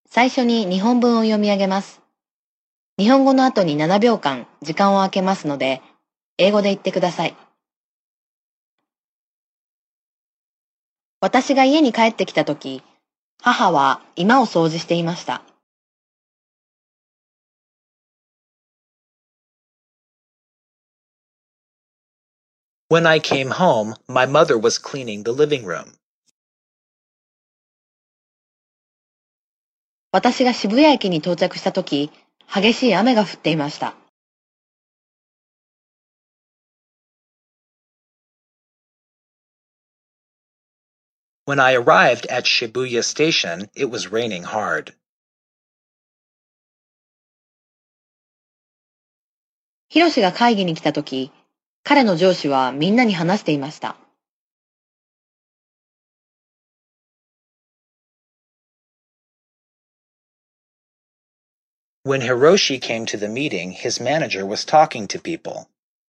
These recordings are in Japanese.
最初に日本文を読み上げます。日本語の後に7秒間時間を空けますので、英語で言ってください。私が家に帰ってきたとき、母は居間を掃除していました。 When I came home, my mother was cleaning the living room. 私が渋谷駅に到着したとき、激しい雨が降っていました。 When I arrived at Shibuya Station, it was raining hard. ヒロシが会議に来たとき、彼の上司はみんなに話していました。 When Hiroshi came to the meeting, his manager was talking to people.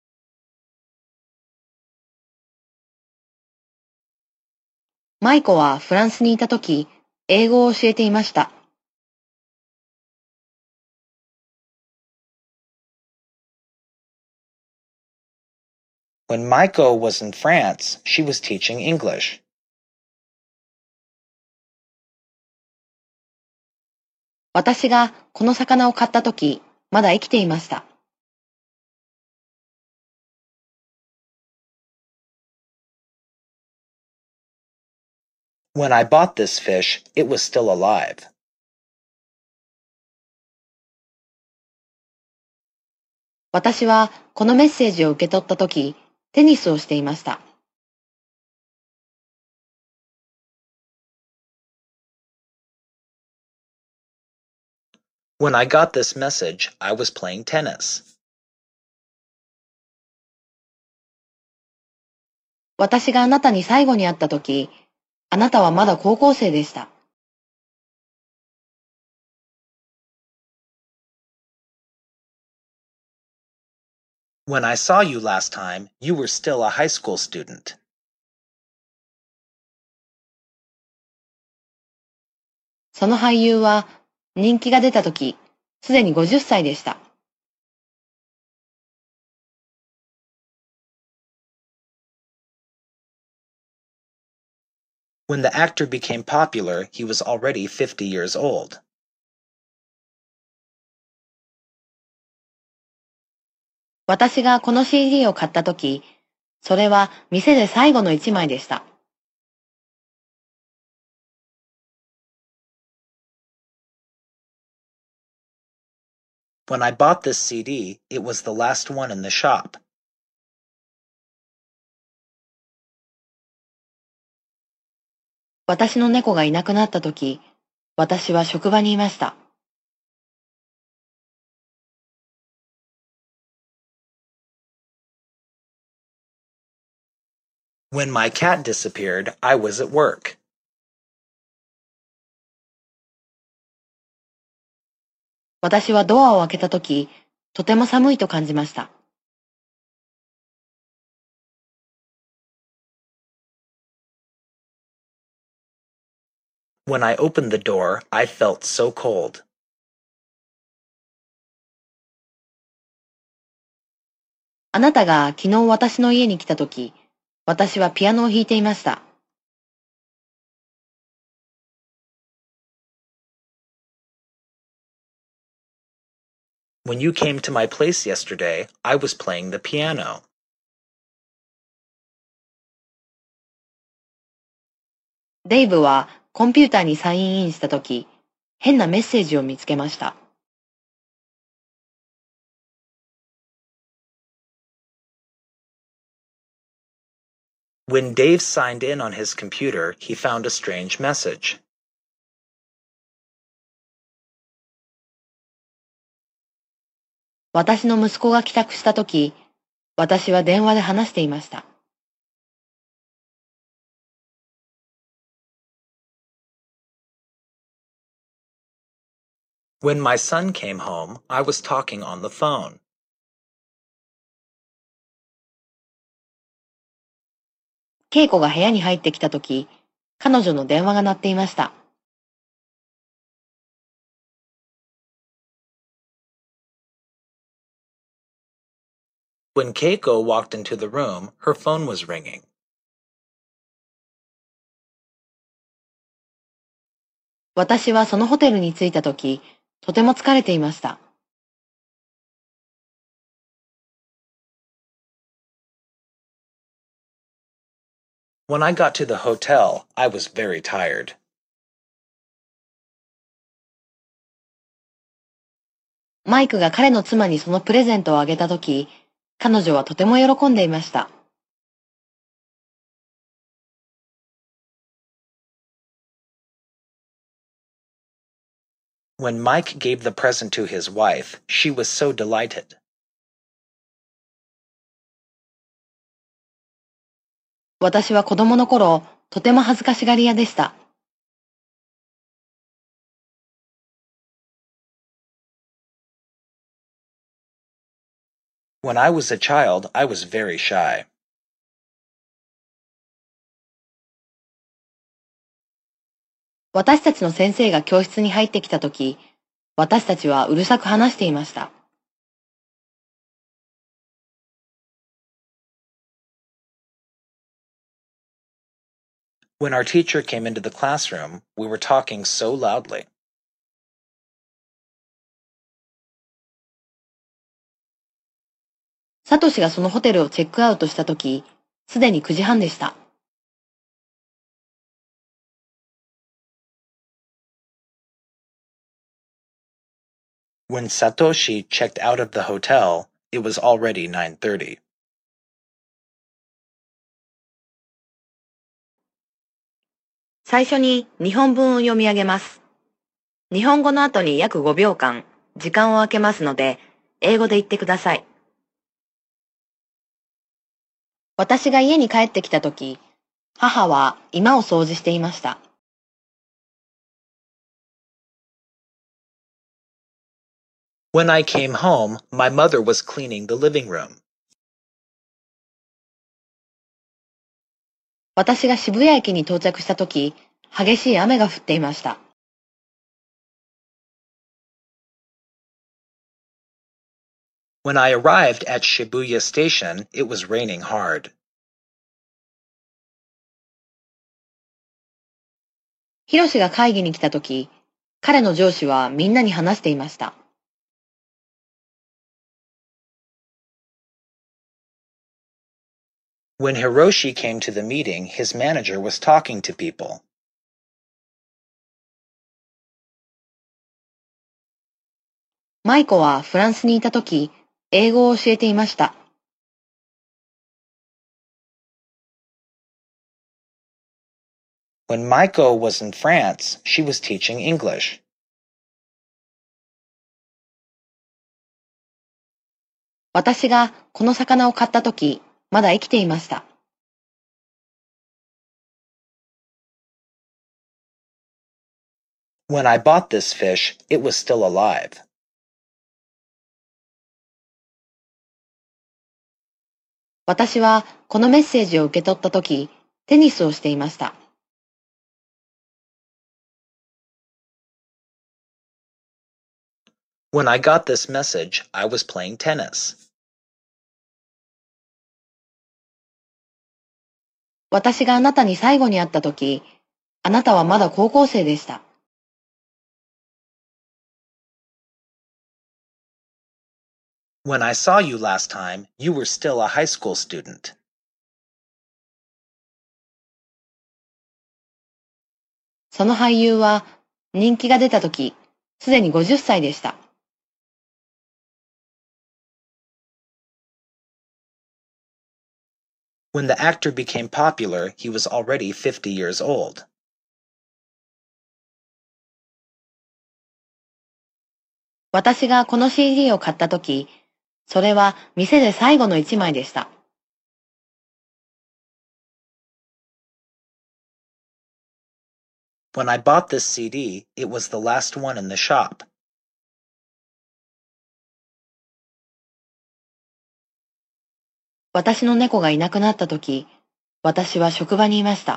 マイコはフランスにいたとき、英語を教えていました。 When Maiko was in France, she was teaching English. 私がこの魚を買ったとき、まだ生きていました。 When I bought this fish, it was still alive. 私はこのメッセージを受け取ったとき、テニスをしていました。 When I got this message, I was playing tennis. 私があなたに最後に会ったとき、あなたはまだ高校生でした。 When I saw you last time, you were still a high school student. その俳優は人気が出たとき、すでに50歳でした。 When the actor became popular, he was already 50 years old. 私がこの CD を買ったとき、それは店で最後の一枚でした。 When I bought this CD, it was the last one in the shop. 私の猫がいなくなったとき、私は職場にいました。 When my cat disappeared, I was at work. 私はドアを開けたとき、とても寒いと感じました。 When I opened the door, I felt so cold. あなたが昨日私の家に来たとき、私はピアノを弾いていました。 When you came to my place yesterday, I was playing the piano. デイブはコンピューターにサインインしたとき、変なメッセージを見つけました。 When Dave signed in on his computer, he found a strange message. 私の息子が帰宅したとき、私は電話で話していました。 When my son came home, I was talking on the phone. ケイコが部屋に入ってきたとき、彼女の電話が鳴っていました。 When Keiko walked into the room, her phone was ringing. 私はそのホテルに着いたとき、とても疲れていました。 When I got to the hotel, I was very tired. マイクが彼の妻にそのプレゼントをあげたとき、彼女はとても喜んでいました。 When Mike gave the present to his wife, she was so delighted. 私は子供の頃、とても恥ずかしがり屋でした。 When I was a child, I was very shy. 私たちの先生が教室に入ってきたとき、私たちはうるさく話していました。 When our teacher came into the classroom, we were talking so loudly. サトシがそのホテルをチェックアウトしたとき、すでに9時半でした。 When Satoshi checked out of the hotel, it was already 9:30. 最初に日本文を読み上げます。日本語の後に約5秒間、時間を空けますので、英語で言ってください。私が家に帰ってきたとき、母は居間を掃除していました。 When I came home, my mother was cleaning the living room. 私が渋谷駅に到着したとき、激しい雨が降っていました。 When I arrived at Shibuya Station, it was raining hard. ヒロシが会議に来たとき、彼の上司はみんなに話していました。 When Hiroshi came to the meeting, his manager was talking to people. マイコはフランスにいたとき、英語を教えていました。 When Maiko was in France, she was teaching English. 私がこの魚を買ったとき、まだ生きていました。 When I bought this fish, it was still alive. 私はこのメッセージを受け取ったとき、テニスをしていました。 When I got this message, I was playing tennis. 私があなたに最後に会ったとき、あなたはまだ高校生でした。 When I saw you last time, you were still a high school student. その俳優は人気が出たとき、すでに50歳でした。 When the actor became popular, he was already 50 years old. 私がこの CD を買ったとき、それは店で最後の一枚でした。 When I bought this CD, it was the last one in the shop. 私の猫がいなくなったとき、私は職場にいました。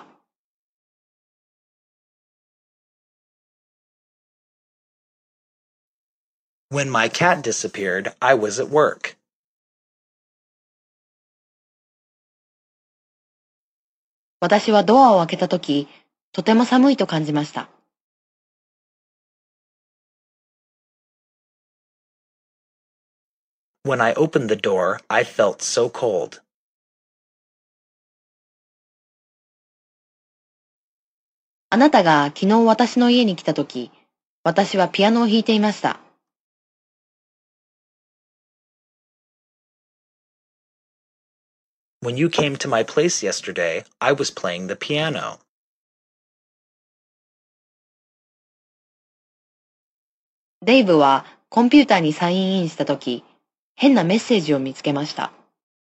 When my cat disappeared, I was at work. 私はドアを開けたとき、とても寒いと感じました。 When I opened the door, I felt so cold. あなたが昨日私の家に来たとき、私はピアノを弾いていました。 When you came to my place yesterday, I was playing the piano. デイブはコンピューターにサインインしたとき、変なメッセージを見つけました。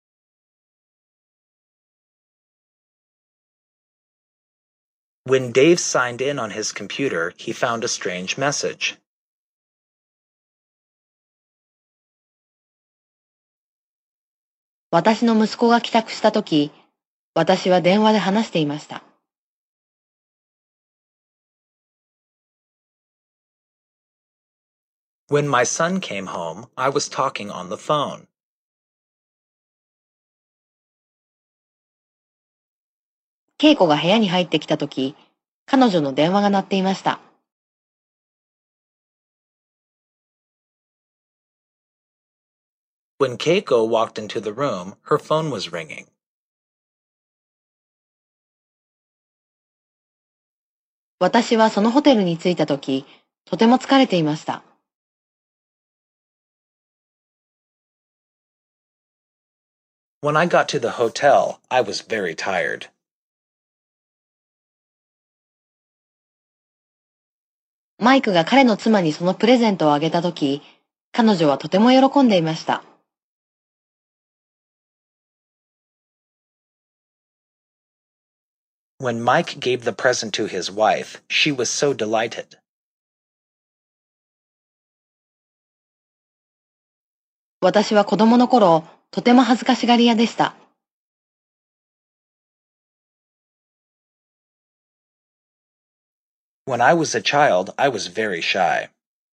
When Dave signed in on his computer, he found a strange message. 私の息子が帰宅したとき、私は電話で話していました。 When my son came home, I was talking on the phone. ケイコが部屋に入ってきたとき、彼女の電話が鳴っていました。 When Keiko walked into the room, her phone was ringing. 私はそのホテルに着いたとき、とても疲れていました。 When I got to the hotel, I was very tired. マイクが彼の妻にそのプレゼントをあげたとき、彼女はとても喜んでいました。 When Mike gave the present to his wife, she was so delighted. 私は子供の頃、とても恥ずかしがり屋でした。 When I was a child, I was very shy.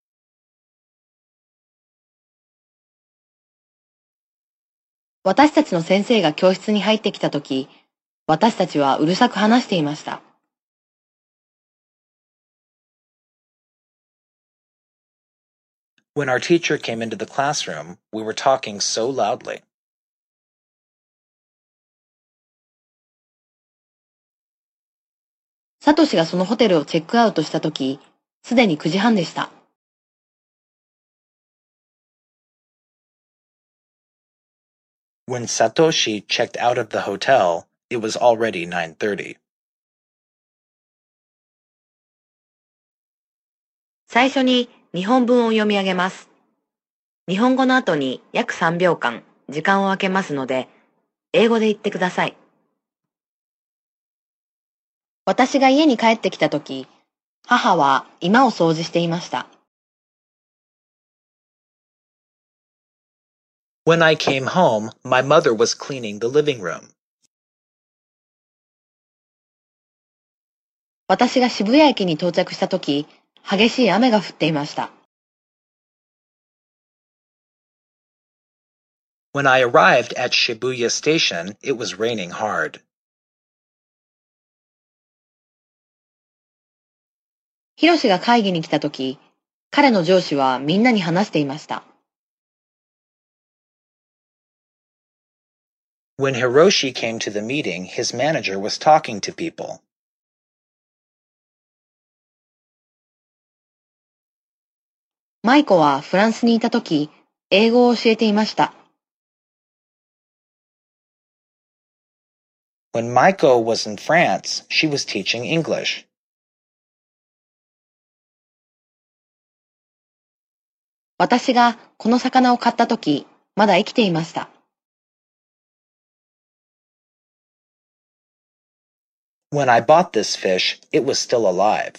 私たちの先生が教室に入ってきたとき、私たちはうるさく話していました。 When our teacher came into the classroom, we were talking so loudly. サトシがそのホテルをチェックアウトしたとき、すでに9時半でした。 When Satoshi checked out of the hotel, it was already 9:30. 最初に日本文を読み上げます。日本語の後に約3秒間時間を空けますので、英語で言ってください。私が家に帰ってきたとき、母は居間を掃除していました。 When I came home, my mother was cleaning the living room. 私が渋谷駅に到着したとき、激しい雨が降っていました。 When I arrived at Shibuya Station, it was raining hard. ヒロシが会議に来たとき、彼の上司はみんなに話していました。 When Hiroshi came to the meeting, his manager was talking to people. マイコはフランスにいたとき、英語を教えていました。 When Maiko was in France, she was teaching English. 私がこの魚を買ったとき、まだ生きていました。 When I bought this fish, it was still alive.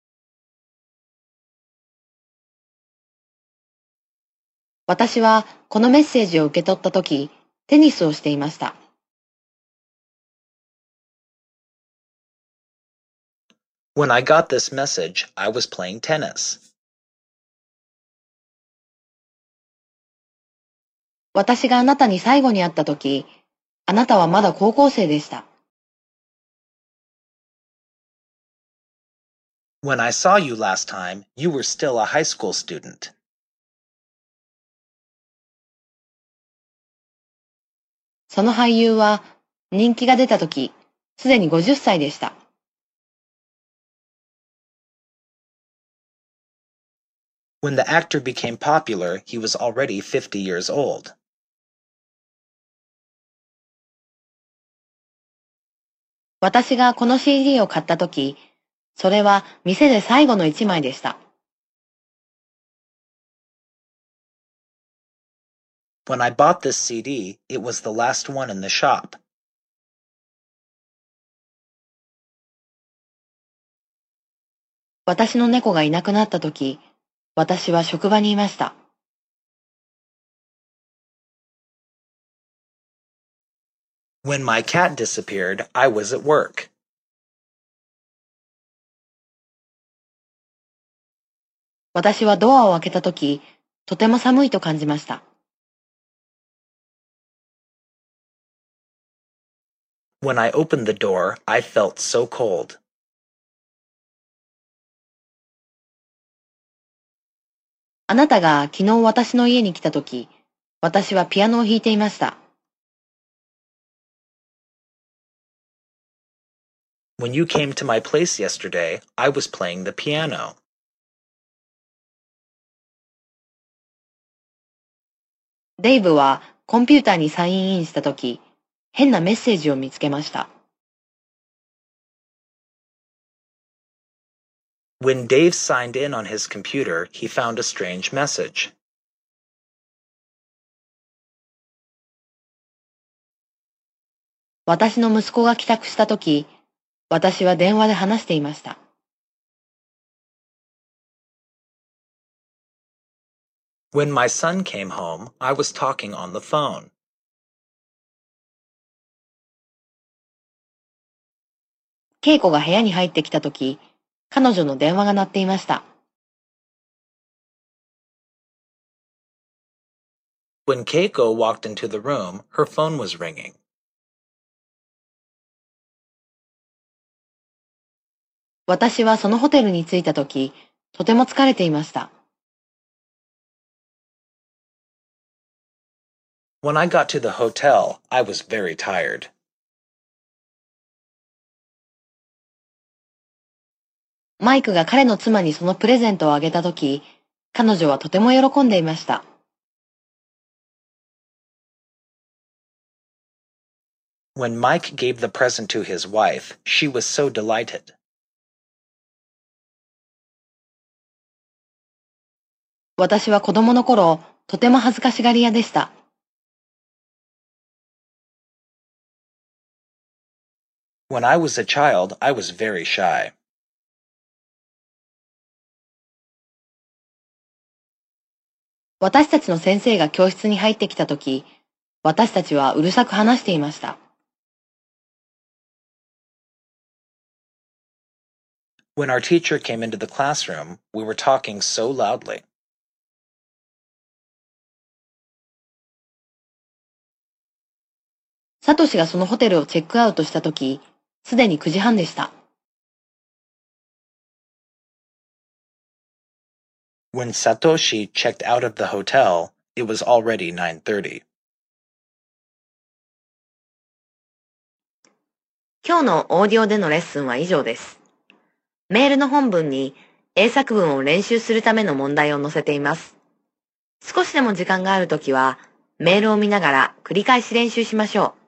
私はこのメッセージを受け取ったとき、テニスをしていました。 When I got this message, I was playing tennis. 私があなたに最後に会ったとき、あなたはまだ高校生でした。 When I saw you last time, you were still a high school student. その俳優は人気が出た時、すでに50歳でした。 When the actor became popular, he was already 50 years old. 私がこの CD を買った時、それは店で最後の一枚でした。 When I bought this CD, it was the last one in the shop. 私の猫がいなくなった時、私は職場にいました。 When my cat disappeared, I was at work. 私はドアを開けた時、とても寒いと感じました。 When I opened the door, I felt so cold. あなたが昨日私の家に来た時、私はピアノを弾いていました。 When you came to my place yesterday, I was playing the piano. デイブはコンピューターにサインインした時、変なメッセージを見つけました。 When Dave signed in on his computer, he found a strange message. 私の息子が帰宅した時、私は電話で話していました。 When my son came home, I was talking on the phone. ケイコが部屋に入ってきた時、彼女の電話が鳴っていました。 When Keiko walked into the room, her phone was ringing. 私はそのホテルに着いた時、とても疲れていました。 When I got to the hotel, I was very tired. マイクが彼の妻にそのプレゼントをあげた時、彼女はとても喜んでいました。 When Mike gave the present to his wife, she was so delighted. 私は子供の頃、とても恥ずかしがり屋でした。 When I was a child, I was very shy. 私たちの先生が教室に入ってきた時、私たちはうるさく話していました。 When our teacher came into the classroom, we were talking so loudly. サトシがそのホテルをチェックアウトした時、すでに9時半でした。 When Satoshi checked out of the hotel, it was already 9:30. 今日のオーディオでのレッスンは以上です。メールの本文に英作文を練習するための問題を載せています。少しでも時間があるときは、メールを見ながら繰り返し練習しましょう。